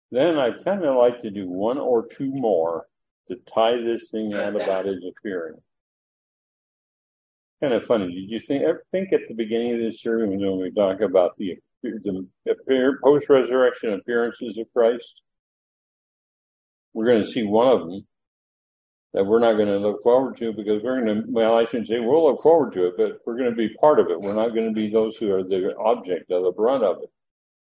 then I'd kind of like to do one or two more to tie this thing out about his appearing. Kind of funny. Did you ever think at the beginning of this series when we talk about the post-resurrection appearances of Christ, we're going to see one of them that we're not going to look forward to because I shouldn't say we'll look forward to it, but we're going to be part of it. We're not going to be those who are the object of the brunt of it.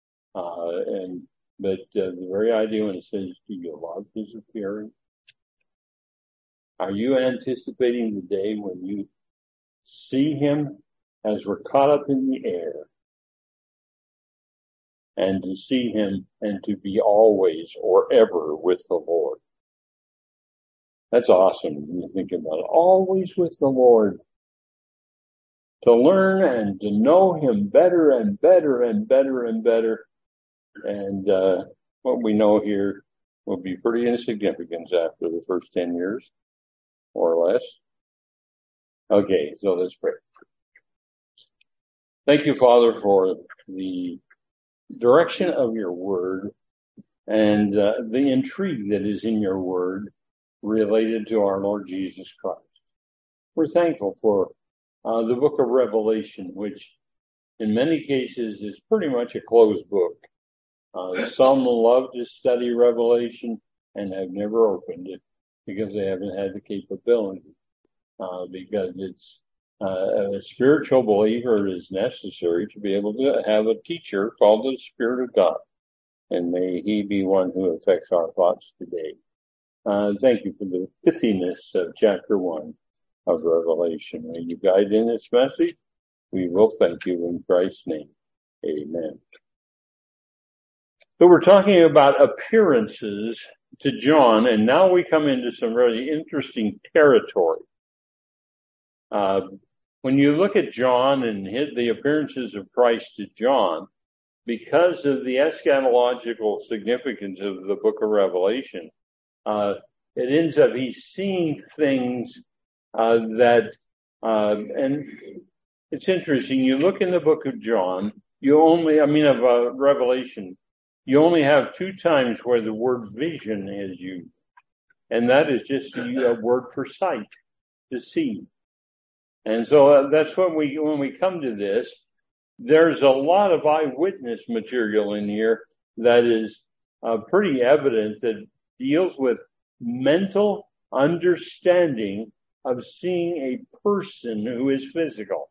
But the very idea when it says, do you love his appearing? Are you anticipating the day when you see him as we're caught up in the air, and to see him and to be always or ever with the Lord? That's awesome when you think about it. Always with the Lord. To learn and to know him better and better and better and better. And what we know here will be pretty insignificant after the first 10 years, more or less. Okay, so let's pray. Thank you, Father, for the direction of your word and the intrigue that is in your word related to our Lord Jesus Christ. We're thankful for the book of Revelation, which in many cases is pretty much a closed book. Some love to study Revelation and have never opened it because they haven't had the capability. Because it's a spiritual believer is necessary to be able to have a teacher called the Spirit of God. And may he be one who affects our thoughts today. Thank you for the pithiness of chapter 1 of Revelation. May you guide in this message. We will thank you in Christ's name. Amen. So we're talking about appearances to John, and now we come into some really interesting territory. When you look at John and the appearances of Christ to John, because of the eschatological significance of the book of Revelation, it ends up he's seeing things and it's interesting. You look in the book of John, Revelation, you only have 2 times where the word vision is used, and that is just a word for sight, to see. And so that's when we come to this, there's a lot of eyewitness material in here that is pretty evident that deals with mental understanding of seeing a person who is physical.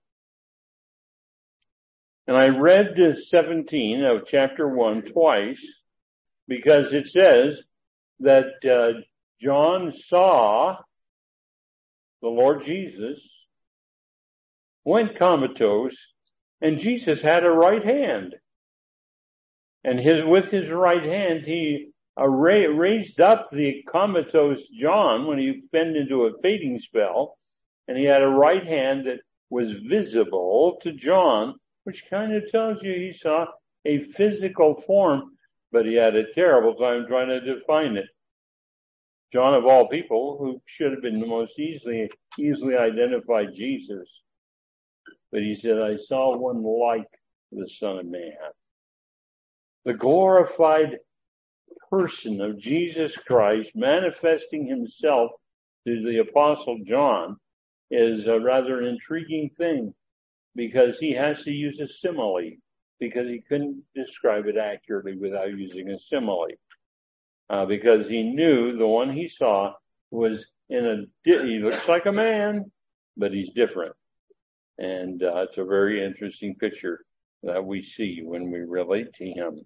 And I read 17 of chapter 1 twice because it says that John saw the Lord Jesus, went comatose, and Jesus had a right hand. And with his right hand, he raised up the comatose John when he fell into a fainting spell, and he had a right hand that was visible to John, which kind of tells you he saw a physical form, but he had a terrible time trying to define it. John, of all people, who should have been the most easily identified Jesus. But he said, I saw one like the Son of Man. The glorified person of Jesus Christ manifesting himself to the Apostle John is a rather intriguing thing because he has to use a simile because he couldn't describe it accurately without using a simile. Because he knew the one he saw was he looks like a man, but he's different. And it's a very interesting picture that we see when we relate to him.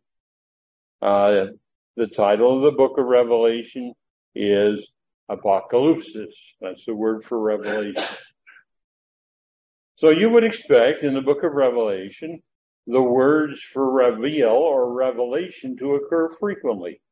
The title of the book of Revelation is Apocalypsis. That's the word for revelation. So you would expect in the book of Revelation the words for reveal or revelation to occur frequently.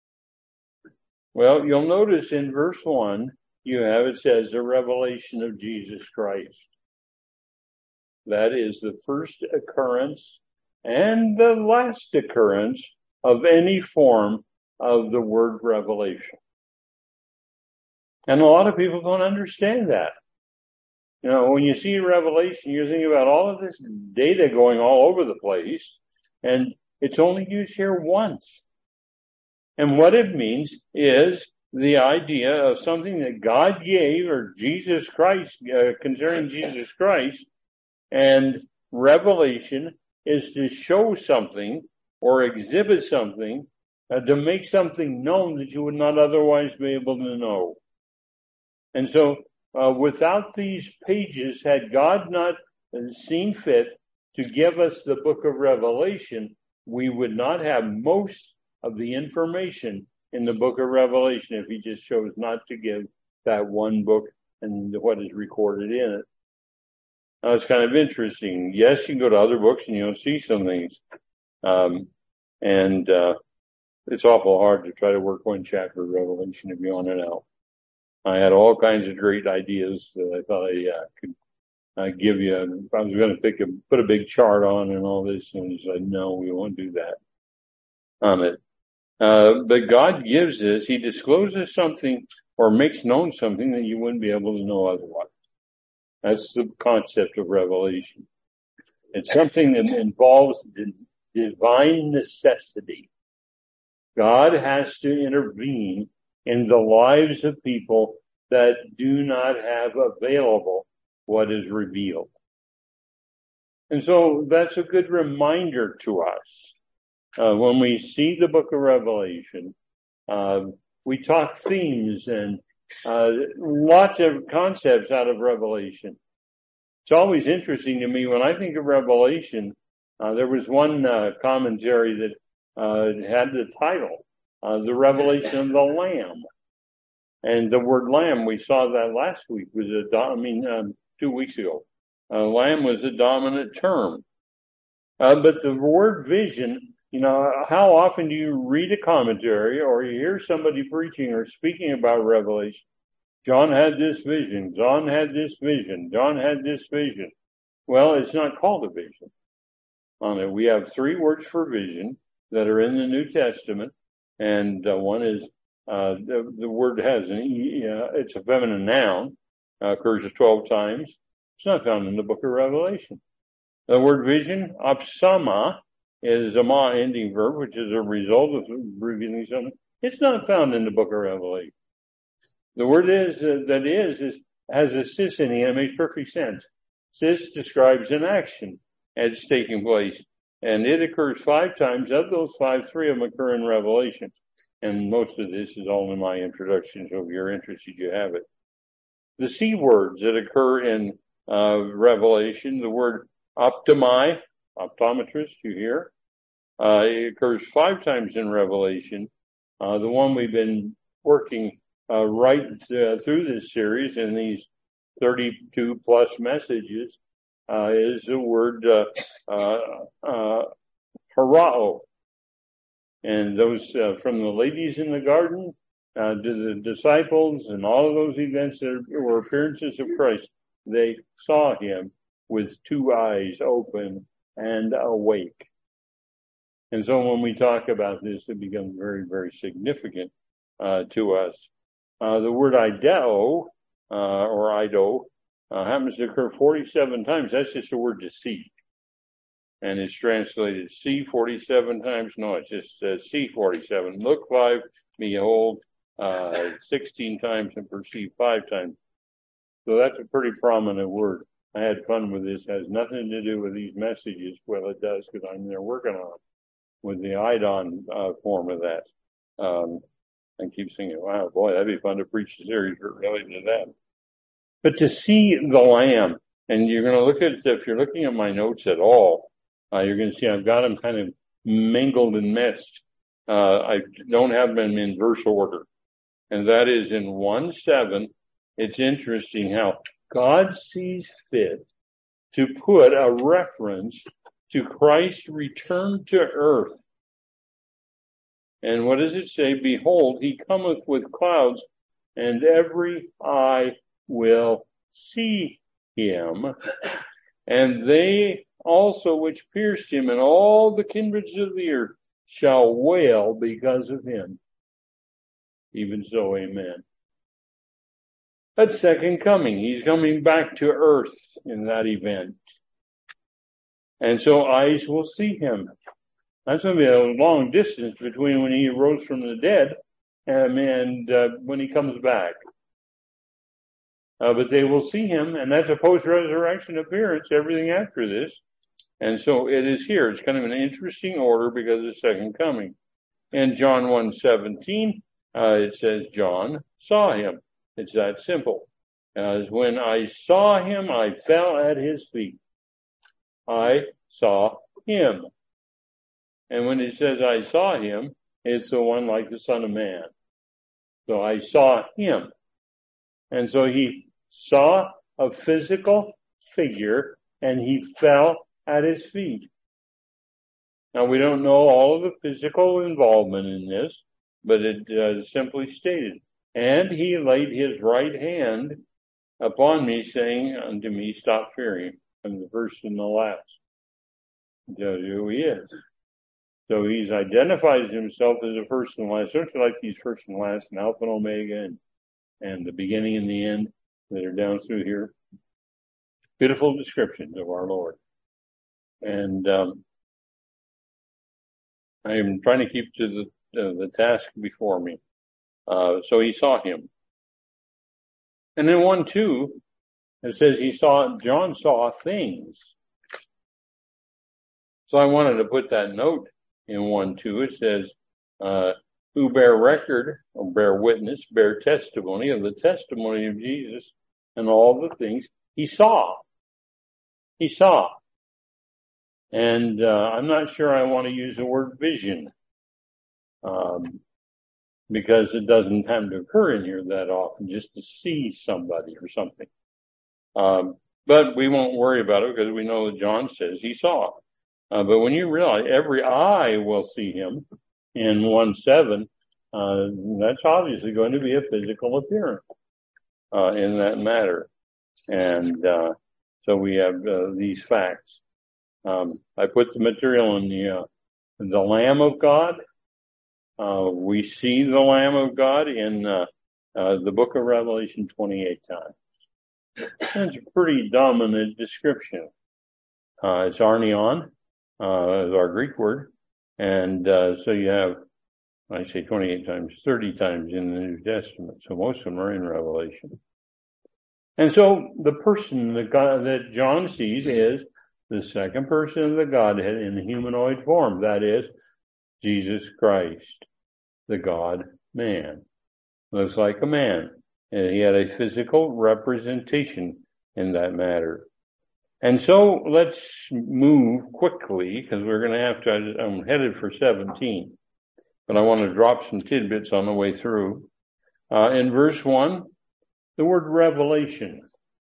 Well, you'll notice in verse 1, it says the revelation of Jesus Christ. That is the first occurrence and the last occurrence of any form of the word revelation. And a lot of people don't understand that. You know, when you see Revelation, you're thinking about all of this data going all over the place, and it's only used here once. And what it means is the idea of something that God gave, or Jesus Christ, concerning Jesus Christ, and revelation is to show something or exhibit something, to make something known that you would not otherwise be able to know. And so, without these pages, had God not seen fit to give us the book of Revelation, we would not have most of the information in the book of Revelation if he just chose not to give that one book and what is recorded in it. Now, it's kind of interesting. Yes, you can go to other books and you'll see some things. It's awful hard to try to work one chapter of Revelation if you want it out. I had all kinds of great ideas that I thought I could give you. I was going to put a big chart on and all this, and he said, no, we won't do that on it. But God gives us, he discloses something or makes known something that you wouldn't be able to know otherwise. That's the concept of revelation. It's something that involves divine necessity. God has to intervene in the lives of people that do not have available what is revealed. And so that's a good reminder to us. When we see the book of Revelation, we talk themes and lots of concepts out of Revelation. It's always interesting to me when I think of Revelation. There was one commentary that had the title, The Revelation of the Lamb. And the word lamb, we saw that last week, was 2 weeks ago. Lamb was a dominant term. But the word vision, how often do you read a commentary or you hear somebody preaching or speaking about Revelation? John had this vision. John had this vision. John had this vision. Well, it's not called a vision. On it, we have 3 words for vision that are in the New Testament, and one is the word has it's a feminine noun, occurs 12 times. It's not found in the book of Revelation. The word vision, opsama, is a ma ending verb, which is a result of revealing something. It's not found in the book of Revelation. The word has a sis in it, and it makes perfect sense. Sis describes an action as taking place, and it occurs 5 times. Of those 5, 3 of them occur in Revelation. And most of this is all in my introduction, so if you're interested, you have it. The C words that occur in Revelation, the word optomai, optometrist, you hear, it occurs 5 times in Revelation. The one we've been working right through this series in these 32 plus messages is the word harao. And those from the ladies in the garden to the disciples and all of those events that were appearances of Christ, they saw him with 2 eyes open and awake. And so when we talk about this, it becomes very, very significant to us. The word ideo or ido happens to occur 47 times. That's just the word to see. And it's translated see 47 times. No, it just says see 47. Look 5, behold 16 times, and perceive 5 times. So that's a pretty prominent word. I had fun with this. It has nothing to do with these messages. Well, it does, because I'm there working on it with the idon form of that. I keep thinking, wow, boy, that'd be fun to preach a series related to that. But to see the Lamb, and you're going to look at, if you're looking at my notes at all, you're going to see I've got them kind of mingled and messed. I don't have them in verse order. And that is in 1:7. It's interesting how God sees fit to put a reference to Christ's return to earth. And what does it say? Behold, he cometh with clouds, and every eye will see him, and they also which pierced him, and all the kindreds of the earth shall wail because of him. Even so, amen. That's second coming. He's coming back to earth in that event. And so eyes will see him. That's going to be a long distance between when he rose from the dead and when he comes back. But they will see him, and that's a post-resurrection appearance, everything after this. And so it is here. It's kind of an interesting order because of the second coming. In John 1:17, it says, John saw him. It's that simple. As when I saw him, I fell at his feet. I saw him. And when it says I saw him, it's the one like the Son of Man. So I saw him. And so he saw a physical figure and he fell at his feet. Now we don't know all of the physical involvement in this, but it simply stated, and he laid his right hand upon me, saying unto me, stop fearing. From the first and the last. Tells you who he is. So he's identifies himself as the first and last. Don't you like these first and last and Alpha and Omega and the beginning and the end that are down through here? Beautiful descriptions of our Lord. And I am trying to keep to the task before me. So he saw him. And in 1:2, it says John saw things. So I wanted to put that note in 1:2. It says, who bear record or bear witness, bear testimony of the testimony of Jesus and all the things he saw. He saw. And I'm not sure I want to use the word vision, because it doesn't happen to occur in here that often, just to see somebody or something. But we won't worry about it because we know that John says he saw. But when you realize every eye will see him in 1:7, that's obviously going to be a physical appearance in that matter. And so we have these facts. I put the material in the Lamb of God. We see the Lamb of God in the book of Revelation 28 times. That's a pretty dominant description. It's arnion, is our Greek word. And so you have, I say 28 times, 30 times in the New Testament. So most of them are in Revelation. And so the person that John sees is the second person of the Godhead in the humanoid form. That is Jesus Christ, the God-man. Looks like a man. And he had a physical representation in that matter. And so let's move quickly because we're going to have to, I'm headed for 17, but I want to drop some tidbits on the way through. In verse 1, the word revelation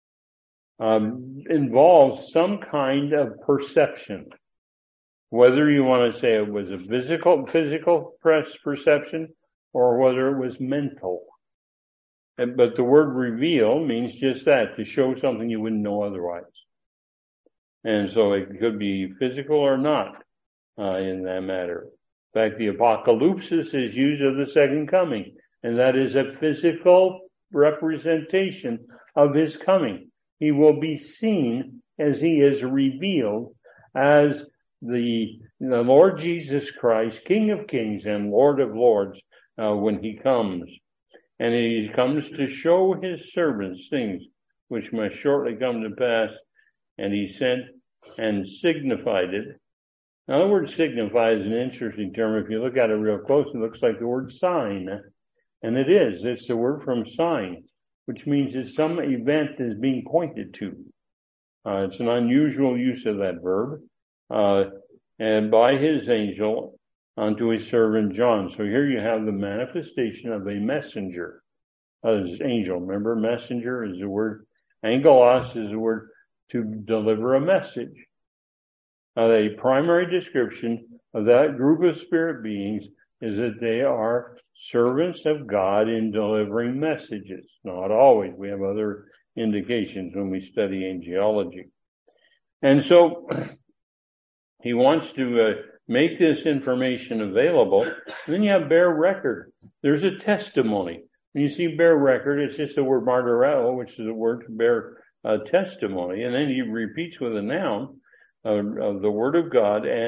involves some kind of perception. Whether you want to say it was a physical perception or whether it was mental. But the word reveal means just that, to show something you wouldn't know otherwise. And so it could be physical or not in that matter. In fact, the apocalypsis is used of the second coming, and that is a physical representation of his coming. He will be seen as he is revealed as the Lord Jesus Christ, King of Kings and Lord of Lords, when he comes. And he comes to show his servants things which must shortly come to pass. And he sent and signified it. Now the word signify is an interesting term. If you look at it real close, it looks like the word sign. And it is. It's the word from sign, which means it's some event is being pointed to. It's an unusual use of that verb. And by his angel unto his servant John. So here you have the manifestation of a messenger. As angel, remember, messenger is the word, angelos is the word to deliver a message. The primary description of that group of spirit beings is that they are servants of God in delivering messages. Not always. We have other indications when we study angelology. And so he wants to make this information available. And then you have bear record. There's a testimony. When you see bear record, it's just the word martyreo, which is a word to bear testimony. And then he repeats with a noun of the word of God and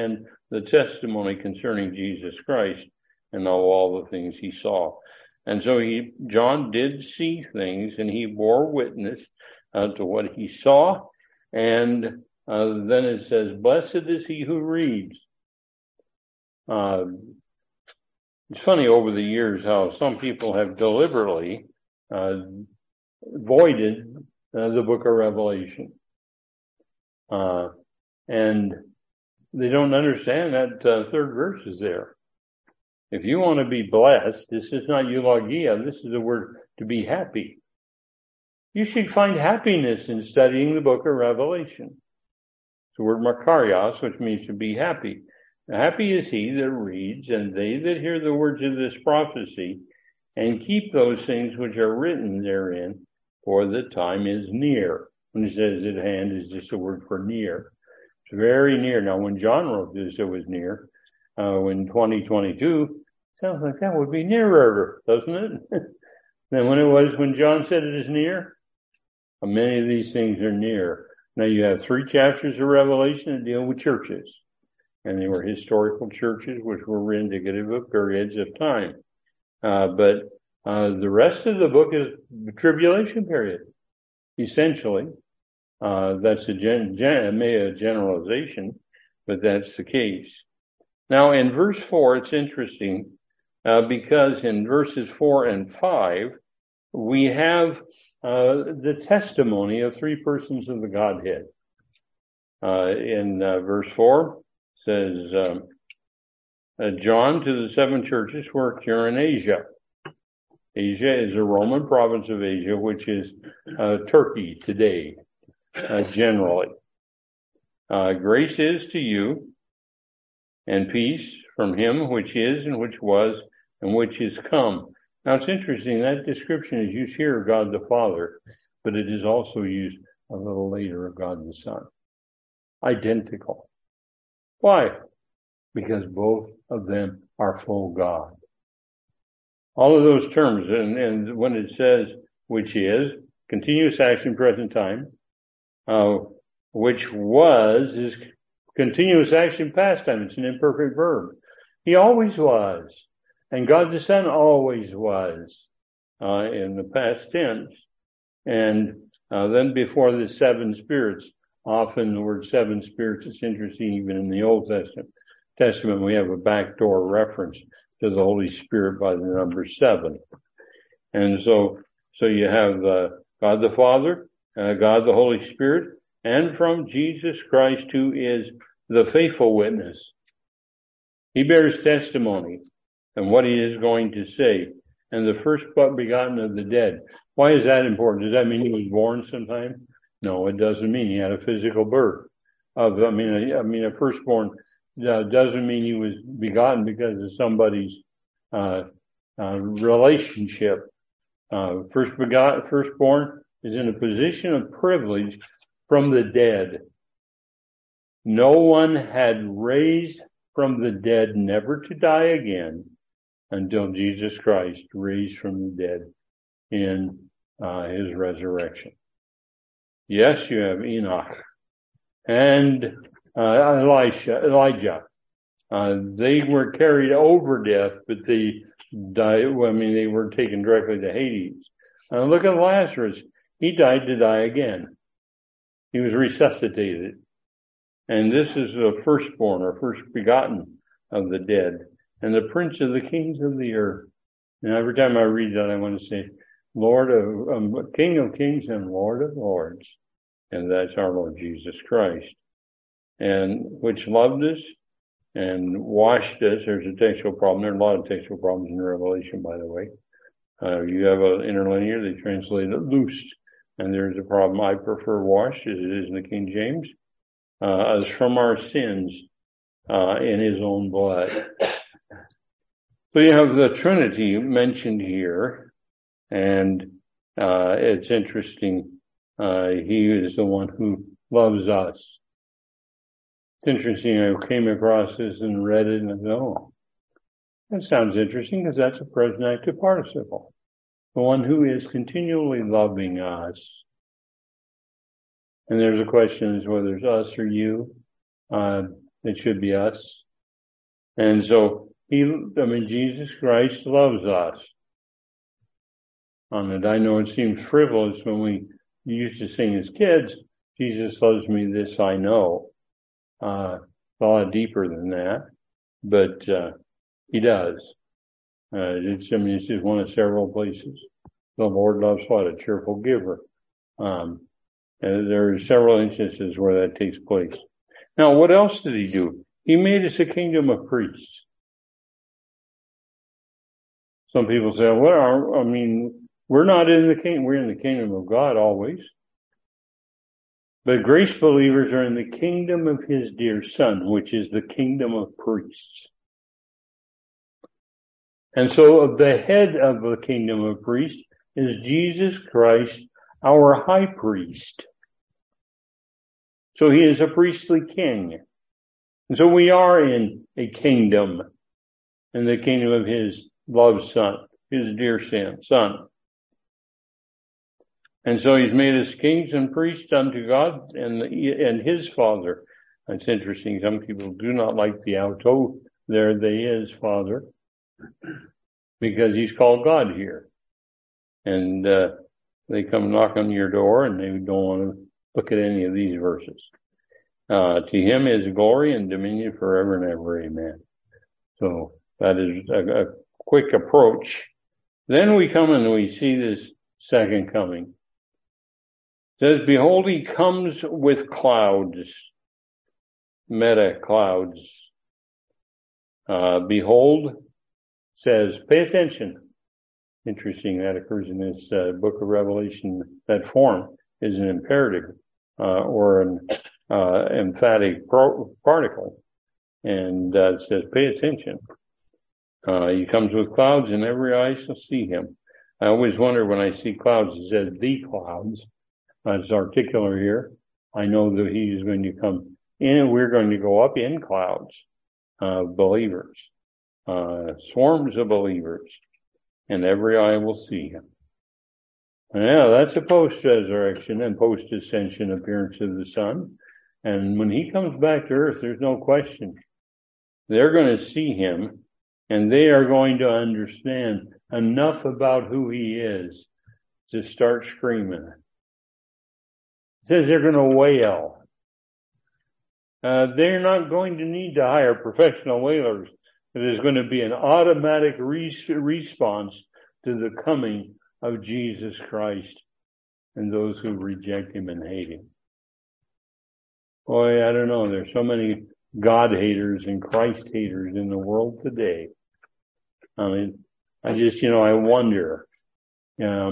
the testimony concerning Jesus Christ and of all the things he saw. And so John did see things, and he bore witness to what he saw. And then it says, blessed is he who reads. It's funny over the years how some people have deliberately voided the book of Revelation. And they don't understand that third verse is there. If you want to be blessed, this is not eulogia, this is the word to be happy. You should find happiness in studying the book of Revelation. It's the word makarios, which means to be happy. Happy is he that reads, and they that hear the words of this prophecy, and keep those things which are written therein, for the time is near. When it says at hand, is just a word for near. It's very near. Now, when John wrote this, it was near. In 2022, sounds like that would be nearer, doesn't it? Then when John said it is near, many of these things are near. Now you have 3 chapters of Revelation that deal with churches. And they were historical churches which were indicative of periods of time. But the rest of the book is the tribulation period, essentially. That's a generalization, but that's the case. Now, in verse 4, it's interesting because in verses 4 and 5, we have the testimony of 3 persons of the Godhead. In verse 4, says, John to the 7 churches which are in Asia. Asia is a Roman province of Asia, which is Turkey today, generally. Grace is to you, and peace from him which is, and which was, and which is come. Now it's interesting, that description is used here of God the Father, but it is also used a little later of God the Son. Identical. Why? Because both of them are full God. All of those terms, and when it says which is, continuous action, present time, which was is continuous action, past time. It's an imperfect verb. He always was. And God the Son always was, in the past tense. And then before the 7 spirits, often the word 7 spirits is interesting even in the Old Testament. We have a backdoor reference to the Holy Spirit by the number 7. And so you have God the Father, God the Holy Spirit, and from Jesus Christ, who is the faithful witness. He bears testimony and what he is going to say. And the first begotten of the dead. Why is that important? Does that mean he was born sometime? No, it doesn't mean he had a physical birth. A firstborn doesn't mean he was begotten because of somebody's relationship. Firstborn is in a position of privilege from the dead. No one had raised from the dead, never to die again, until Jesus Christ raised from the dead in his resurrection. Yes, you have Enoch and Elijah. They were carried over death, but they died. They were taken directly to Hades. Look at Lazarus. He died to die again. He was resuscitated. And this is the firstborn or first begotten of the dead and the prince of the kings of the earth. And every time I read that, I want to say, King of kings and Lord of lords. And that's our Lord Jesus Christ. And which loved us and washed us. There's a textual problem. There are a lot of textual problems in Revelation, by the way. You have an interlinear, they translate it loosed. And there's a problem. I prefer washed, as it is in the King James, as from our sins in his own blood. So you have the Trinity mentioned here, and it's interesting. He is the one who loves us. It's interesting. I came across this and read it, and I thought, oh, that sounds interesting because that's a present active participle. The one who is continually loving us. And there's a question as whether it's us or you. It should be us. And so Jesus Christ loves us. And I know it seems frivolous when we used to sing as kids, Jesus loves me, this I know. It's a lot deeper than that, but he does. It's just one of several places. The Lord loves what? A cheerful giver. And there are several instances where that takes place. Now, what else did he do? He made us a kingdom of priests. Some people say, we're not in the kingdom. We're in the kingdom of God always. But grace believers are in the kingdom of his dear Son, which is the kingdom of priests. And so the head of the kingdom of priests is Jesus Christ, our high priest. So he is a priestly king. And so we are in a kingdom, in the kingdom of his loved Son, his dear Son. And so he's made us kings and priests unto God and his Father. That's interesting. Some people do not like the auto there, they is Father, because he's called God here. And they come knock on your door and they don't want to look at any of these verses. To him is glory and dominion forever and ever. Amen. So that is a quick approach. Then we come and we see this second coming. It says, behold, he comes with clouds, meta clouds. Behold says, pay attention. Interesting that occurs in this book of Revelation. That form is an imperative or an emphatic particle. And it says, pay attention. He comes with clouds and every eye shall see him. I always wonder when I see clouds, it says the clouds. It's articular here. I know that he is going to come in and we're going to go up in clouds of believers, swarms of believers, and every eye will see him. Yeah, that's a post-resurrection and post-ascension appearance of the Son. And when he comes back to earth, there's no question. They're going to see him and they are going to understand enough about who he is to start screaming. It says they're going to wail. They're not going to need to hire professional wailers. It is going to be an automatic response to the coming of Jesus Christ and those who reject him and hate him. Boy, I don't know. There's so many God haters and Christ haters in the world today. I wonder. I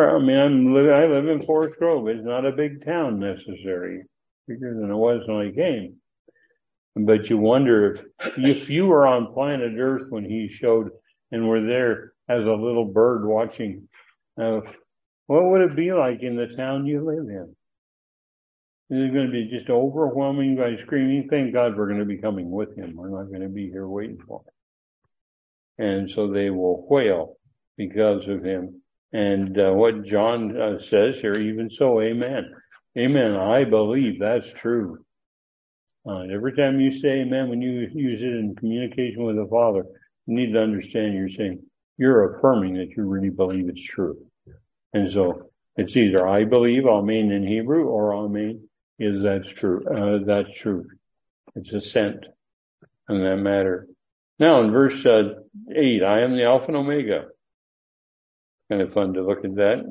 live in Forest Grove. It's not a big town necessarily, bigger than it was when I came. But you wonder if you were on planet Earth when he showed and were there as a little bird watching, what would it be like in the town you live in? Is it going to be just overwhelming by screaming? Thank God we're going to be coming with him. We're not going to be here waiting for him. And so they will wail because of him. And what John says here, even so, amen. Amen. I believe that's true. Every time you say amen, when you use it in communication with the Father, you need to understand you're affirming that you really believe it's true. And so it's either I believe, amen in Hebrew, or amen is that's true. That's true. It's assent in that matter. Now in verse 8, I am the Alpha and Omega. Kind of fun to look at that.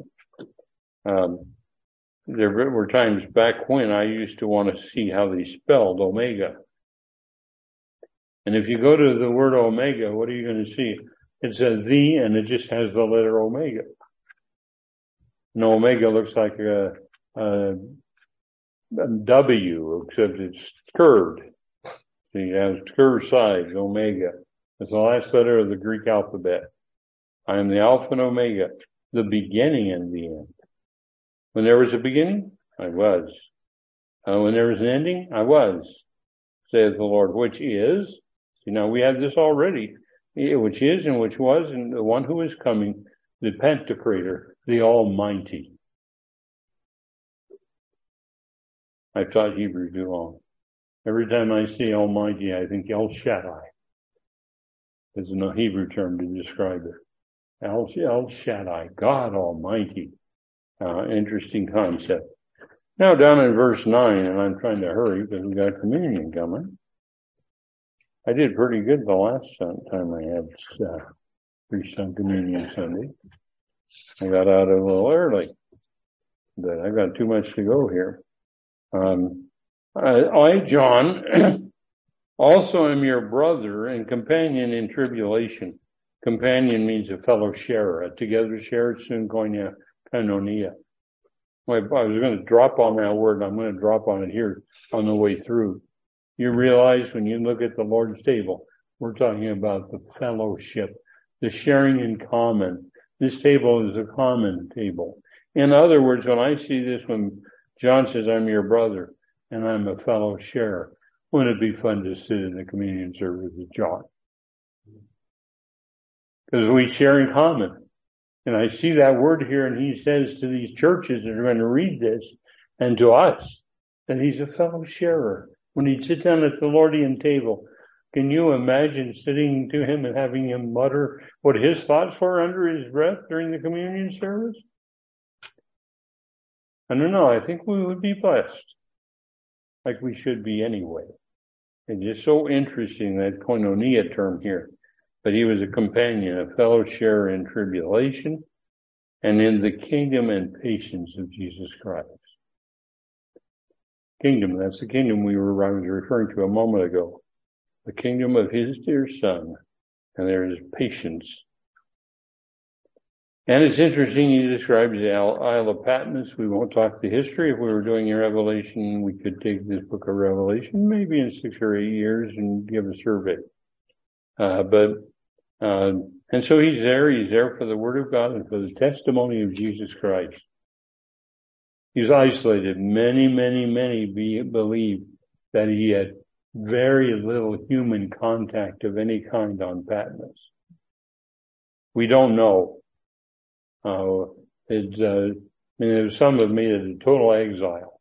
There were times back when I used to want to see how they spelled Omega. And if you go to the word Omega, what are you going to see? It says the, and it just has the letter Omega. And Omega looks like a W, except it's curved. So you have curved sides, Omega. It's the last letter of the Greek alphabet. I am the Alpha and Omega, the beginning and the end. When there was a beginning, I was. When there was an ending, I was, saith the Lord, which is, see now we have this already, which is and which was, and the one who is coming, the Pantocrator, the Almighty. I've taught Hebrew too long. Every time I see Almighty, I think El Shaddai. is a Hebrew term to describe it. El Shaddai, God Almighty. Interesting concept. Now down in verse 9, and I'm trying to hurry because we got communion coming. I did pretty good the last time I had preached on Communion Sunday. I got out a little early, but I've got too much to go here. I, John, also am your brother and companion in tribulation. Companion means a fellow sharer, a together sharer, soon koinonia. I was going to drop on that word, and I'm going to drop on it here on the way through. You realize when you look at the Lord's table, we're talking about the fellowship, the sharing in common. This table is a common table. In other words, when I see this, when John says, I'm your brother and I'm a fellow sharer, wouldn't it be fun to sit in the communion service with John? Because we share in common. And I see that word here, and he says to these churches that are going to read this, and to us, that he's a fellow sharer. When he sits down at the Lordian table, can you imagine sitting to him and having him mutter what his thoughts were under his breath during the communion service? I don't know. I think we would be blessed, like we should be anyway. It's just so interesting, that koinonia term here. But he was a companion, a fellow sharer in tribulation and in the kingdom and patience of Jesus Christ. Kingdom, that's the kingdom I was referring to a moment ago. The kingdom of his dear Son. And there is patience. And it's interesting, he describes the Isle of Patmos. We won't talk the history. If we were doing a Revelation, we could take this book of Revelation maybe in 6 or 8 years and give a survey. And so he's there for the word of God and for the testimony of Jesus Christ. He's isolated. Many believe that he had very little human contact of any kind on Patmos. We don't know. Some have made it a total exile.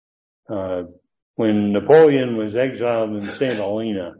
When Napoleon was exiled in St. Helena,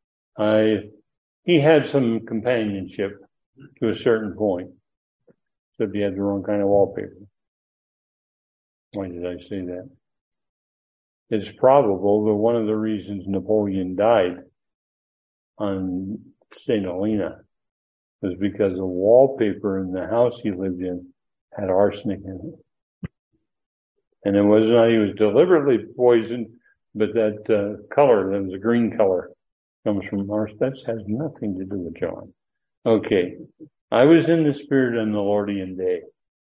he had some companionship to a certain point, except he had the wrong kind of wallpaper. Why did I say that? It's probable that one of the reasons Napoleon died on St. Helena was because the wallpaper in the house he lived in had arsenic in it. And it was not he was deliberately poisoned, but that color, that was a green color, comes from arsenic. That has nothing to do with John. Okay. I was in the Spirit on the Lordian day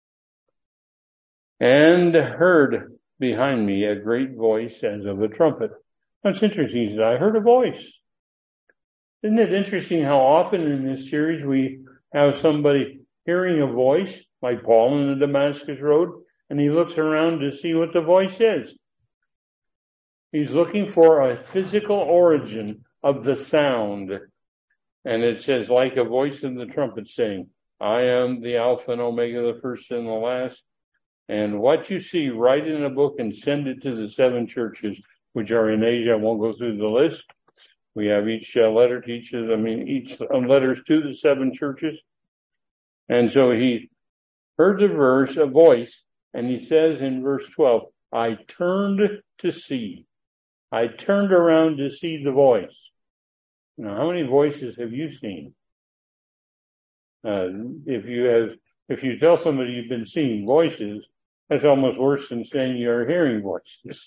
and heard behind me a great voice as of a trumpet. That's interesting. He said, I heard a voice. Isn't it interesting how often in this series we have somebody hearing a voice, like Paul in the Damascus Road, and he looks around to see what the voice is. He's looking for a physical origin of the sound. And it says, like a voice in the trumpet saying, I am the Alpha and Omega, the first and the last. And what you see, write in a book and send it to the 7 churches, which are in Asia. I won't go through the list. We have each letter to each letters to the 7 churches. And so he heard a voice, and he says in verse 12, I turned to see. I turned around to see the voice. Now, how many voices have you seen? If you tell somebody you've been seeing voices, that's almost worse than saying you're hearing voices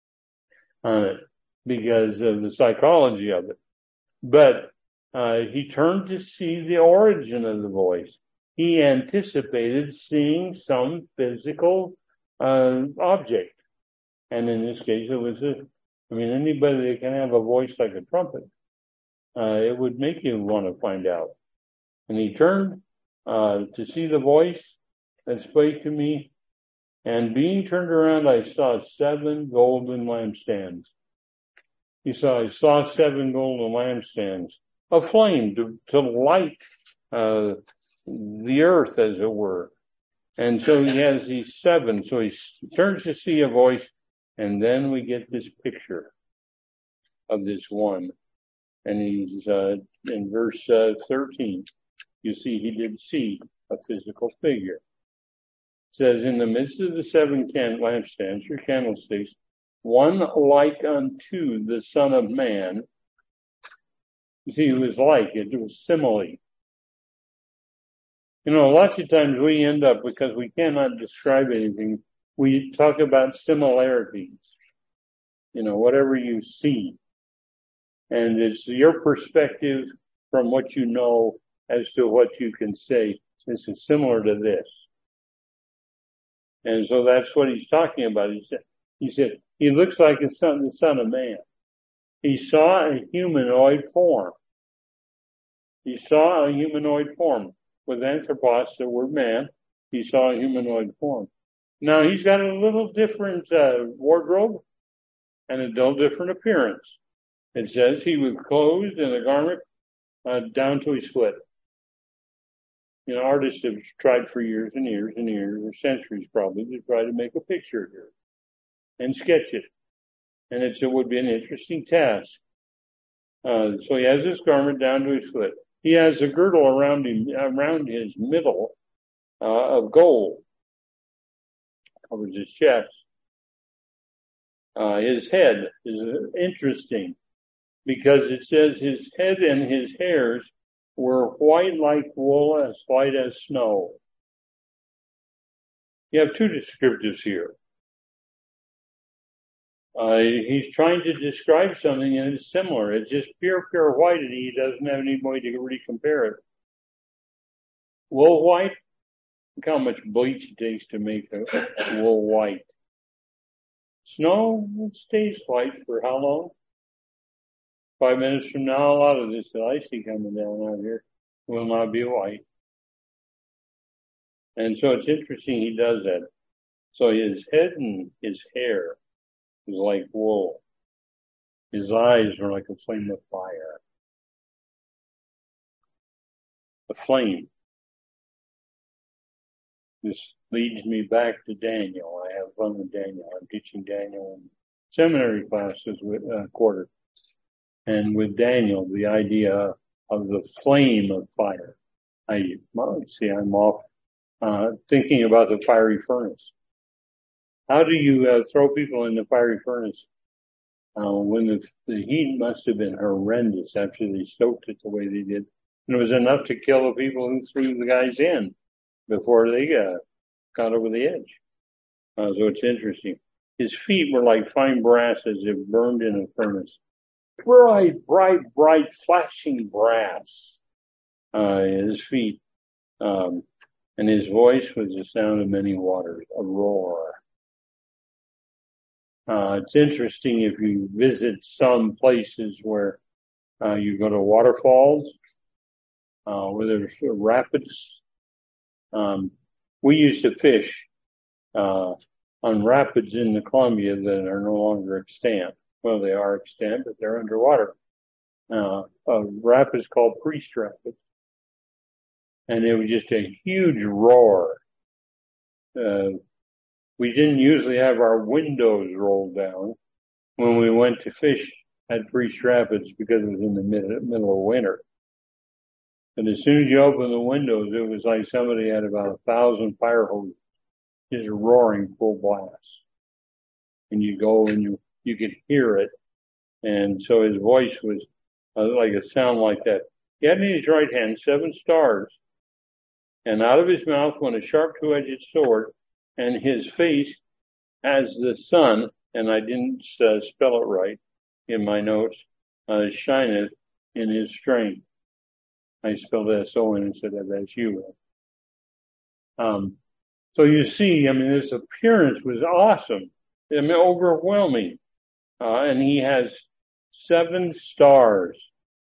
because of the psychology of it. But he turned to see the origin of the voice. He anticipated seeing some physical object. And in this case, it was anybody that can have a voice like a trumpet, it would make you want to find out. And he turned to see the voice that spake to me. And being turned around, I saw 7 golden lampstands. I saw 7 golden lampstands, aflame to light the earth, as it were. And so he has these 7. So he turns to see a voice, and then we get this picture of this one And he's, in verse 13, you see he did see a physical figure. It says, in the midst of the 7 lampstands or candlesticks, one like unto the Son of Man. You see, it was like, it was simile. You know, lots of times we end up, because we cannot describe anything, we talk about similarities. You know, whatever you see. And it's your perspective from what you know as to what you can say. This is similar to this. And so that's what he's talking about. He said, he looks like the son of man. He saw a humanoid form. He saw a humanoid form. With anthropos, the word man, he saw a humanoid form. Now he's got a little different wardrobe and a little different appearance. It says he was clothed in a garment down to his foot. You know, artists have tried for years and years and years, or centuries probably, to try to make a picture here and sketch it. And it would be an interesting task. So he has this garment down to his foot. He has a girdle around him, around his middle, of gold. Covers his chest. His head is interesting because it says his head and his hairs were white like wool, as white as snow. You have 2 descriptives here. He's trying to describe something and it's similar. It's just pure white and he doesn't have any way to really compare it. Wool white? Look how much bleach it takes to make a wool white. Snow, it stays white for how long? 5 minutes from now, a lot of this that I see coming down out here will not be white. And so it's interesting he does that. So his head and his hair was like wool. His eyes were like a flame of fire. A flame. This leads me back to Daniel. I have fun with Daniel. I'm teaching Daniel in seminary classes with quarter. And with Daniel, the idea of the flame of fire. I'm off thinking about the fiery furnace. How do you throw people in the fiery furnace when the heat must have been horrendous after they stoked it the way they did? And it was enough to kill the people who threw the guys in before they got over the edge. So it's interesting. His feet were like fine brass as if burned in a furnace. Bright, flashing brass. His feet. And his voice was the sound of many waters, a roar. It's interesting if you visit some places where you go to waterfalls, where there's rapids. We used to fish on rapids in the Columbia that are no longer extant. Well, they are extant, but they're underwater. A rapid called Priest Rapids. And it was just a huge roar. We didn't usually have our windows rolled down when we went to fish at Priest Rapids because it was in the middle of winter. And as soon as you opened the windows, it was like somebody had about 1,000 fire hoses just roaring full blast. And you go and you could hear it. And so his voice was like a sound like that. He had in his right hand 7 stars. And out of his mouth went a sharp 2-edged sword, and his face as the sun, and I didn't spell it right in my notes, shineth in his strength. I spelled S-O-N instead of S-U. So you see, I mean, his appearance was awesome. I mean, overwhelming. And he has 7 stars.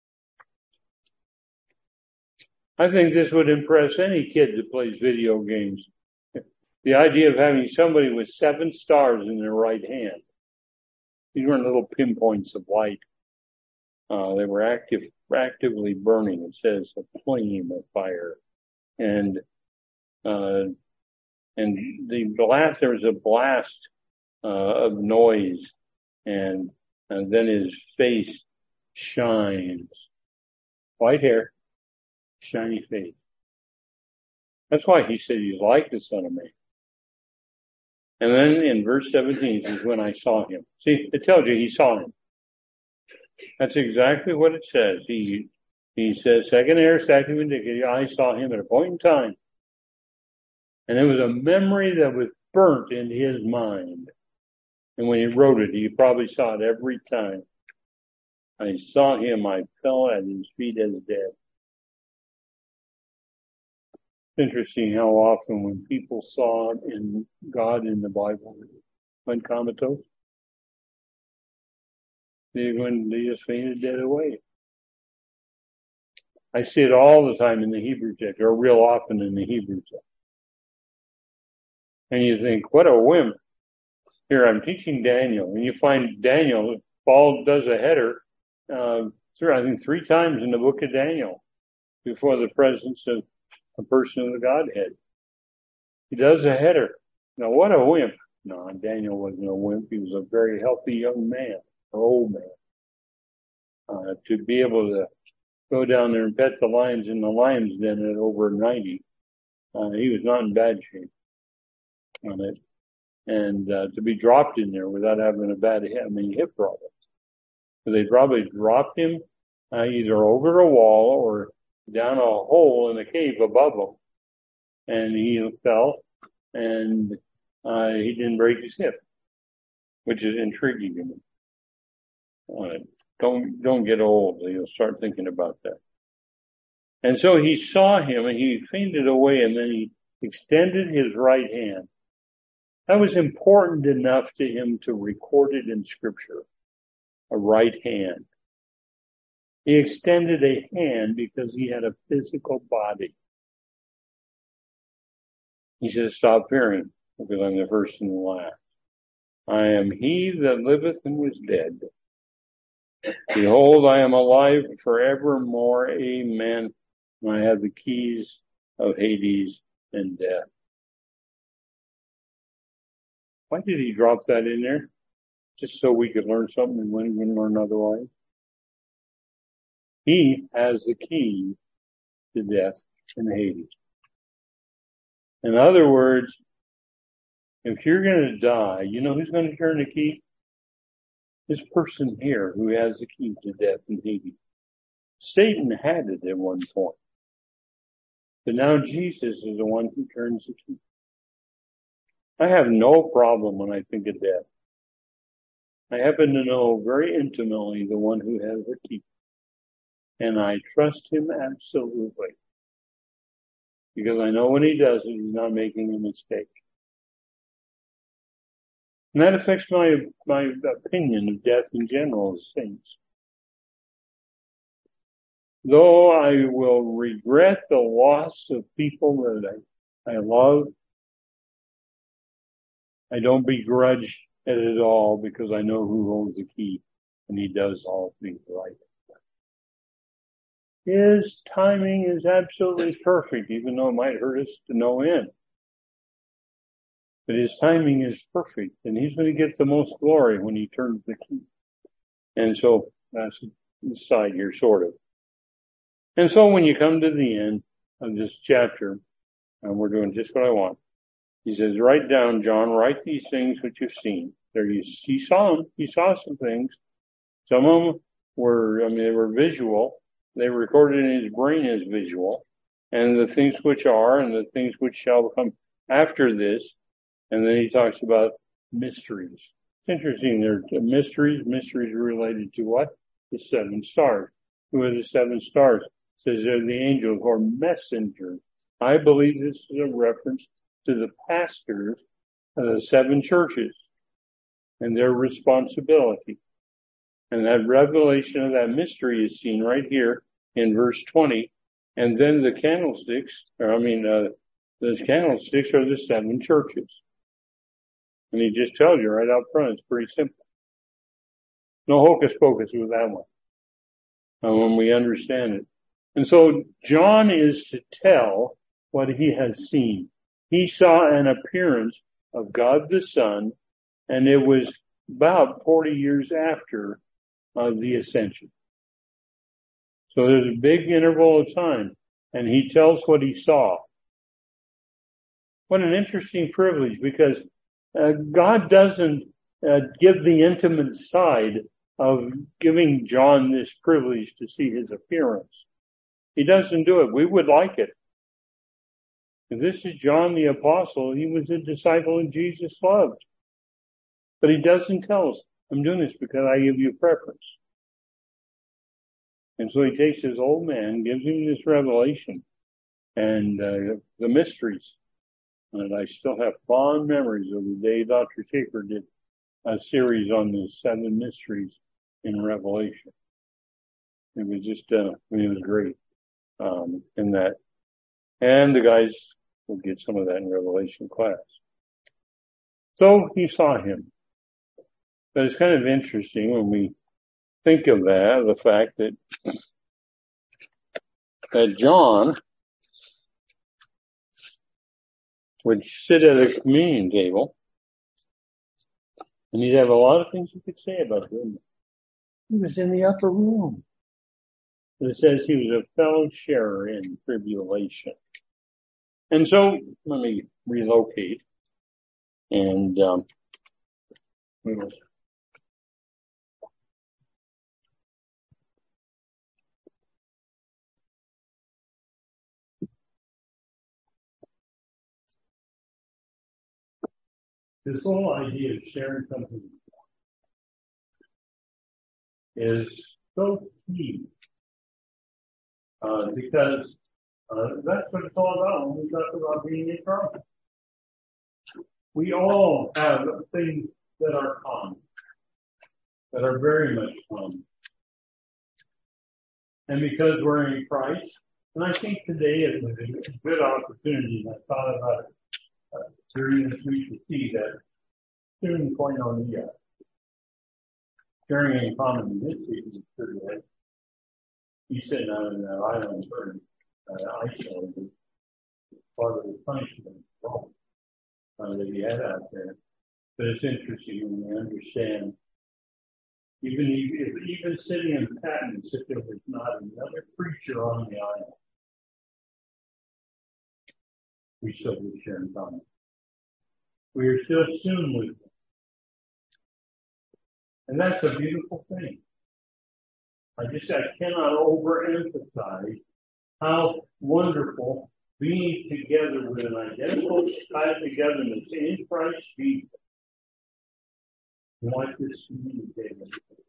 I think this would impress any kid that plays video games. The idea of having somebody with 7 stars in their right hand. These weren't little pinpoints of light. They were actively burning. It says a flame of fire. And the blast, there was a blast, of noise. And then his face shines. White hair, shiny face. That's why he said he's like the Son of Man. And then in verse 17 it says, when I saw him. See, it tells you he saw him. That's exactly what it says. He says, second aorist active indicator, I saw him at a point in time. And it was a memory that was burnt in his mind. And when he wrote it, he probably saw it every time. I saw him, I fell at his feet as dead. It's interesting how often when people saw in God in the Bible went comatose, they just fainted dead away. I see it all the time in the Hebrew text, or real often in the Hebrew text. And you think, what a wimp. Here, I'm teaching Daniel, and you find Daniel, Paul does a header, I think 3 times in the book of Daniel, before the presence of a person of the Godhead. He does a header. Now, what a wimp. No, Daniel wasn't a wimp. He was a very healthy young man, or old man. To be able to go down there and pet the lions in the lion's den at over 90, he was not in bad shape on it. And to be dropped in there without having a bad hip problem. So they probably dropped him either over a wall or down a hole in a cave above him. And he fell, and he didn't break his hip, which is intriguing to me. Don't get old. You'll start thinking about that. And so he saw him, and he fainted away, and then he extended his right hand. That was important enough to him to record it in Scripture, a right hand. He extended a hand because he had a physical body. He said, stop fearing, because I'm the first and the last. I am he that liveth and was dead. Behold, I am alive forevermore. Amen. And I have the keys of Hades and death. Why did he drop that in there? Just so we could learn something and we wouldn't learn otherwise. He has the key to death and Hades. In other words, if you're going to die, you know who's going to turn the key? This person here who has the key to death and Hades. Satan had it at one point. But now Jesus is the one who turns the key. I have no problem when I think of death. I happen to know very intimately the one who has the key. And I trust him absolutely. Because I know when he does it, he's not making a mistake. And that affects my opinion of death in general as saints. Though I will regret the loss of people that I love, I don't begrudge it at all because I know who holds the key and he does all things right. His timing is absolutely perfect, even though it might hurt us to no end. But his timing is perfect, and he's going to get the most glory when he turns the key. And so that's the side here, sort of. And so when you come to the end of this chapter, and we're doing just what I want, he says, write down, John, write these things which you've seen. There he saw them. He saw some things. Some of them were, they were visual. They were recorded in his brain as visual. And the things which are and the things which shall come after this. And then he talks about mysteries. It's interesting. There are mysteries. Mysteries are related to what? The 7 stars. Who are the 7 stars? It says they're the angels or messengers. I believe this is a reference to the pastors of the 7 churches and their responsibility. And that revelation of that mystery is seen right here in verse 20. And then the candlesticks, the candlesticks are the 7 churches. And he just tells you right out front, it's pretty simple. No hocus pocus with that one. When we understand it. And so John is to tell what he has seen. He saw an appearance of God the Son, and it was about 40 years after the ascension. So there's a big interval of time, and he tells what he saw. What an interesting privilege, because God doesn't give the intimate side of giving John this privilege to see his appearance. He doesn't do it. We would like it. And this is John the Apostle. He was a disciple of Jesus loved. But he doesn't tell us, I'm doing this because I give you preference. And so he takes his old man, gives him this revelation and the mysteries. And I still have fond memories of the day Dr. Schaefer did a series on the 7 mysteries in Revelation. It was just, it was great, in that. And the guys will get some of that in Revelation class. So he saw him. But it's kind of interesting when we think of that, the fact that John would sit at a communion table, and he'd have a lot of things he could say about him. He was in the upper room. It says he was a fellow sharer in tribulation. And so, let me relocate, and this whole idea of sharing something is so key, because that's what it's all about when we talk about being in Christ. We all have things that are common, that are very much common. And because we're in Christ, and I think today is a good opportunity, and I thought about it during this week to see that student koinonia, sharing in common in this week is pretty good. He's sitting out in that island for isolated, part of the punishment that he had out there. But it's interesting when we understand, even sitting in Patmos, if there was not another preacher on the island, we still would share in common. We are still soon with them. And that's a beautiful thing. I cannot overemphasize how wonderful being together with an identical togetherness in Christ Jesus, like this communicating.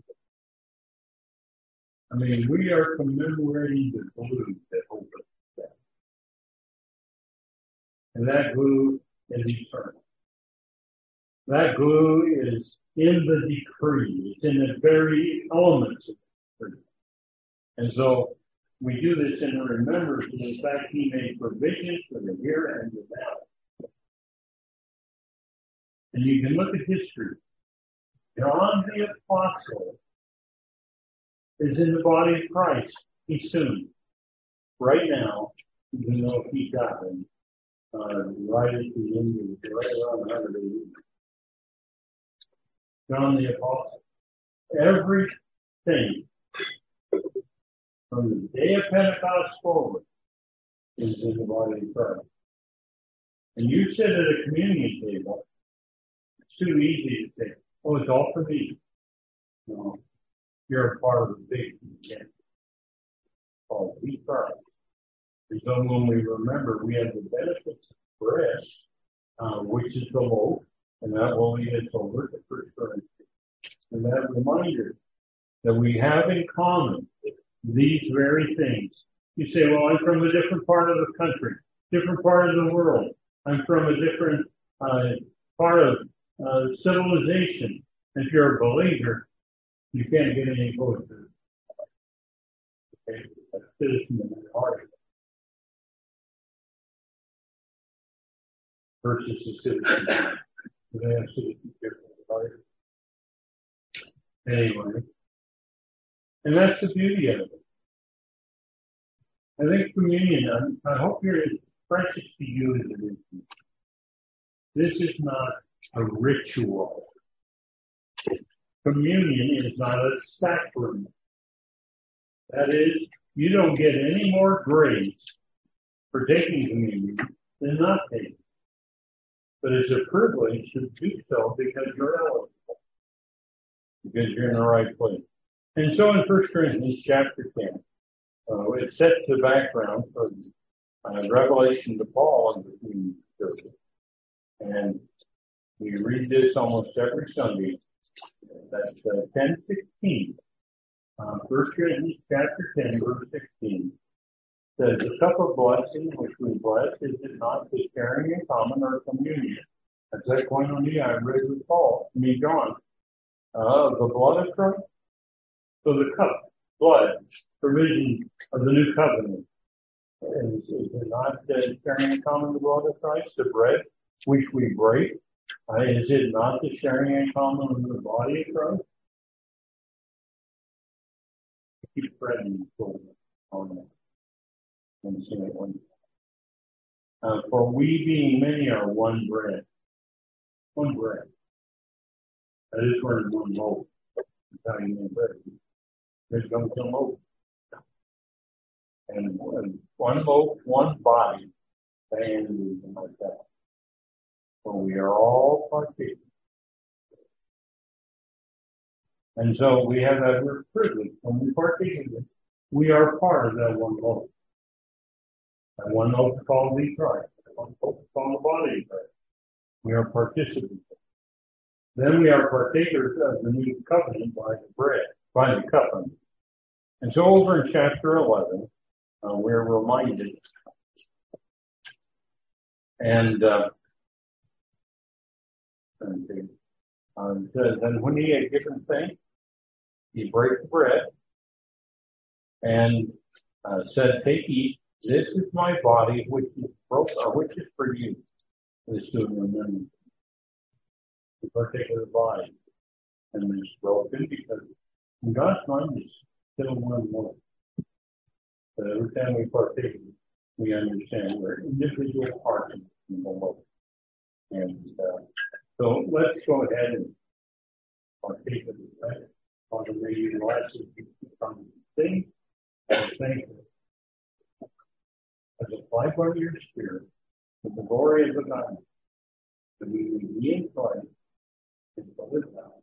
I mean, we are commemorating the glue that holds us together. And that glue is eternal. That glue is in the decree. It's in the very elements of the decree. And so we do this in remembrance of the fact he made provisions for the here and the now. And you can look at history. John the Apostle is in the body of Christ. He's soon. Right now, even though he died right at the end of right around 100 AD. John the Apostle. Everything from the day of Pentecost forward is in the body of Christ. And you sit at a communion table, it's too easy to say, oh, it's all for me. No, you're a part of the big community called We Christ. And so when we remember, we have the benefits of bread, which is the loaf, and that will lead us over to 1 Corinthians. And that reminder that we have in common these very things. You say, well, I'm from a different part of the country, different part of the world. I'm from a different part of civilization. If you're a believer, you can't get any closer. Okay? A citizen of the heart versus a citizen. They have citizenship of the heart. Anyway. And that's the beauty of it. I think communion, I hope you're as precious to you as it is to me. This is not a ritual. Communion is not a sacrament. That is You don't get any more grace for taking communion than not taking. But it's a privilege to do so because you're eligible, because you're in the right place. And so in 1 Corinthians chapter 10, it sets the background for revelation to Paul in the communion service. And we read this almost every Sunday. That's 10:16. 1 Corinthians chapter 10, verse 16. Says, the cup of blessing which we bless, is it not the sharing in common or communion? That's that koinonia I read with John, the blood of Christ. So the cup, blood, provision of the new covenant. Is it not sharing in common the blood of Christ? The bread which we break, is it not the sharing in common of the body of Christ? Keep spreading on that. And say it one time. For we being many are one bread. One bread. That is where one loaf. That's how you make bread. There's no loaf. And one loaf, one body, and like that. For we are all partakers. And so we have that privilege. When we partake of it, we are part of that one loaf. That one loaf is called the Christ. That one loaf is called the body of Christ. We are participants. Then we are partakers of the new covenant by the bread, by the cup. And so over in chapter 11, we're reminded. And it says, and when he had given thanks, he brake the bread and said, take, eat. This is my body, which is broken, or which is for you. This to remember. We partake of the body, and it's broken because in God's mind it's still one more. But every time we partake, we understand we're individual parts in the Lord. And so let's go ahead and partake of the bread. Father, may you bless us from the thing and thank you. As applied by your Spirit, with the glory of the God, that we may be in Christ and for this hour.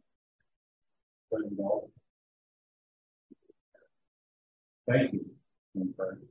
Thank you. In Christ.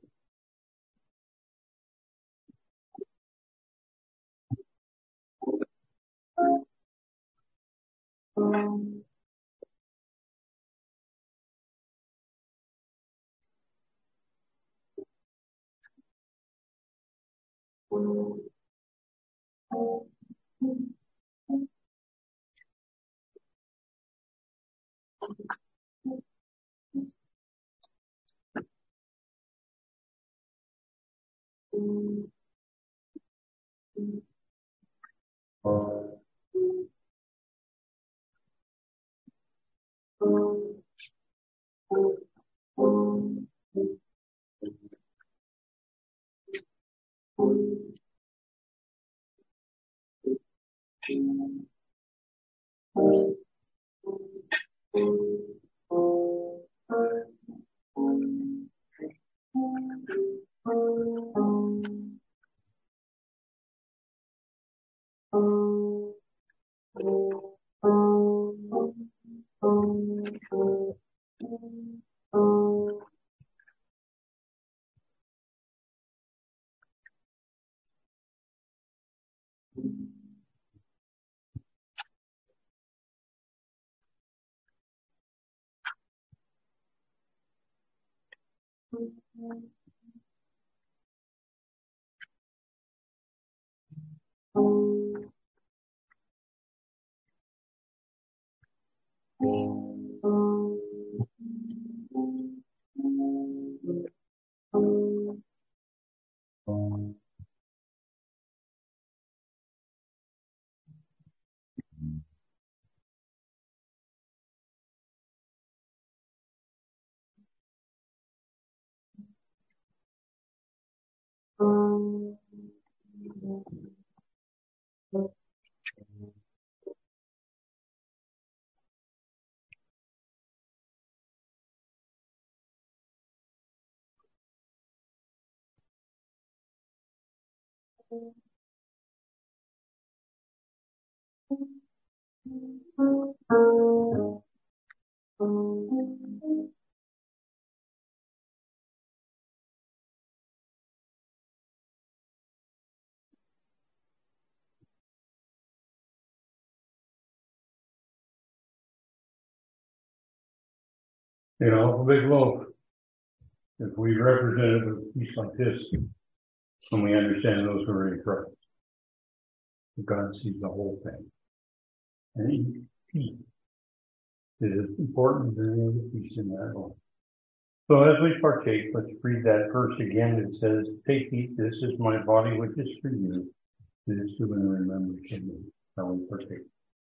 You know, a big loaf. If we represent a piece like this, and we understand those who are in Christ, God sees the whole thing. And each piece is important than any other piece in that loaf. So as we partake, let's read that verse again. It says, "Take, eat, this is my body which is for you. This do in remembrance of me." How we partake.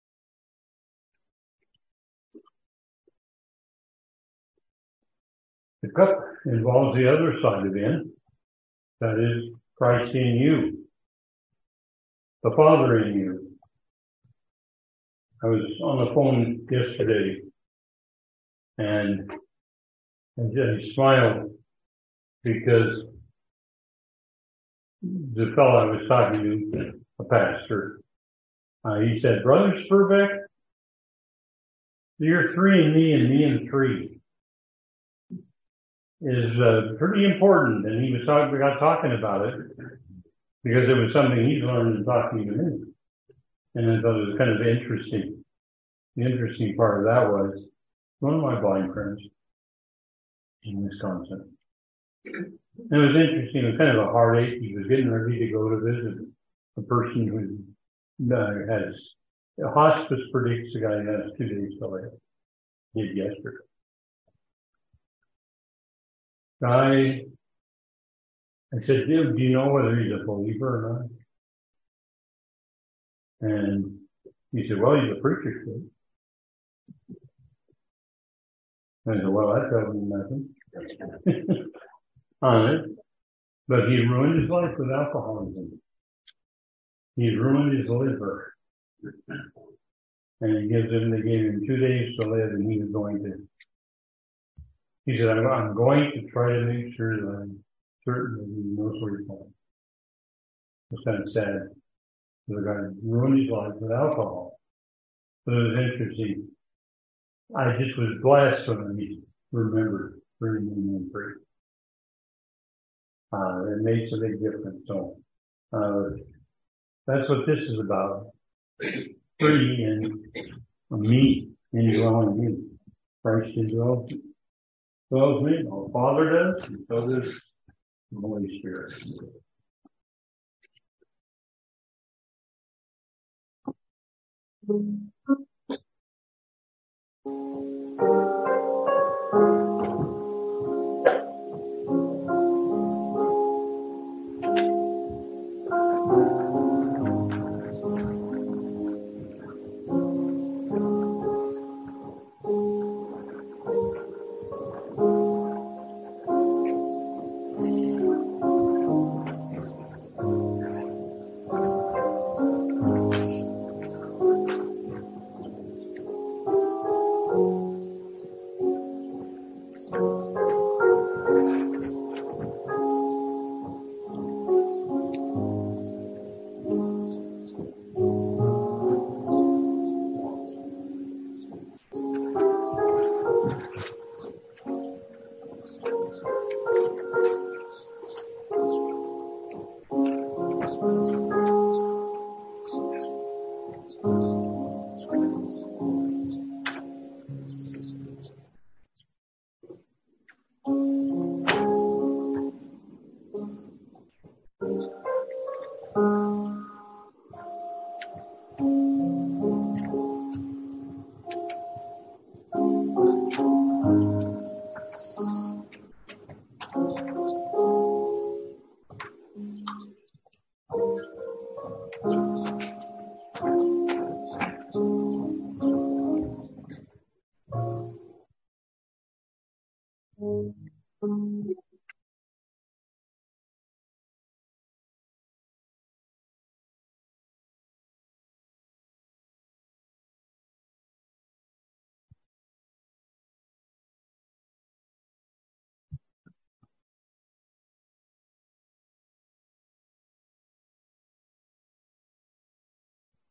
The cup involves the other side of it. That is Christ in you. The Father in you. I was on the phone yesterday and I smiled because the fellow I was talking to, a pastor, he said, "Brother Spurbeck, you're 3 in me and me in 3 is pretty important." And we got talking about it because it was something he's learned in talking to me. And I thought it was kind of interesting. The interesting part of that was one of my blind friends in Wisconsin. And it was interesting. It was kind of a heartache. He was getting ready to go to visit a person who has a hospice predicts the guy has 2 days to live. Did yesterday. I said, "Do you know whether he's a believer or not?" And he said, "Well, he's a preacher's kid." I said, "Well, that tells me nothing." On it. But he ruined his life with alcoholism. He ruined his liver. And they gave him 2 days to live, and he was going to. He said, I'm going to try to make sure that I'm certain that he knows where he's going. It's kind of sad. The guy ruined his life with alcohol. But it was interesting. I just was blessed when I remembered bringing him in free. It makes a big difference. So, that's what this is about. Free in me, indwelling me. Christ indwells me. The Father does, and so does the Holy Spirit.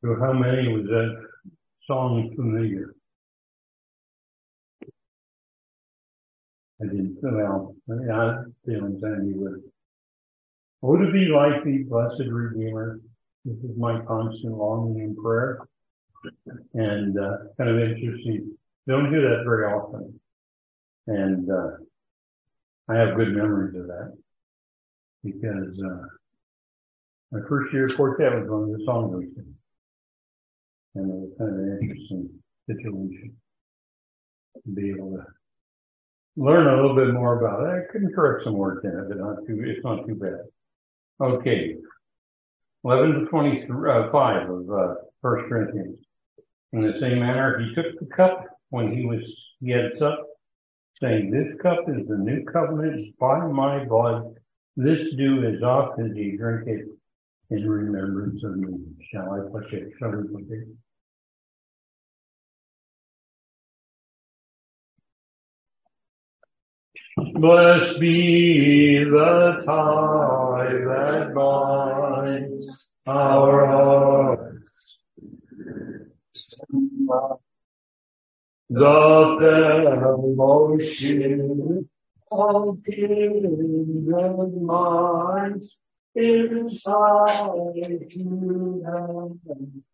So how many was that song familiar? I didn't fill out. I feeling Sandy would. Oh, to be like thee, blessed Redeemer. This is my constant longing in prayer. And kind of interesting. Don't do that very often. And I have good memories of that because my first year of quartet was one of the songs we sang. And it was kind of an interesting situation to be able to learn a little bit more about it. I couldn't correct some words in it, but it's not too bad. Okay. 11 to 25 of 1 Corinthians. In the same manner, he took the cup when he had supped, saying, "This cup is the new covenant by my blood. This do as oft as ye drink it in remembrance of me." Shall we put it? Blessed be the tie that binds our hearts, the fellowship of kindred minds inside to heaven.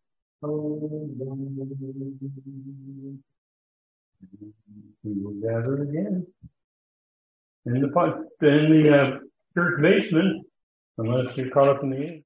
We will gather again in the church basement, unless you're caught up in the game.